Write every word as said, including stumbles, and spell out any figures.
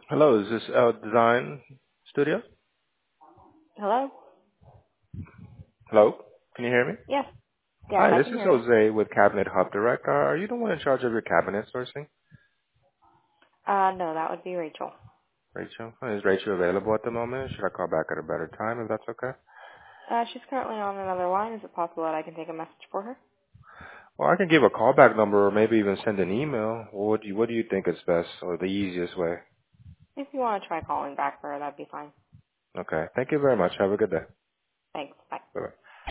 Hello, is this L Design Studio? Hello? Hello, can you hear me? Yes. Yes, Hi, I this can is hear you. Jose with Cabinet Hub Direct. Uh, are you the one in charge of your cabinet sourcing? Uh, no, that would be Rachel. Rachel? Is Rachel available at the moment? Should I call back at a better time if that's okay? Uh, she's currently on another line. Is it possible that I can take a message for her? Well, I can give a callback number or maybe even send an email. What do you, what do you think is best or the easiest way? If you want to try calling back for her, that'd be fine. Okay. Thank you very much. Have a good day. Thanks. Bye. Bye-bye.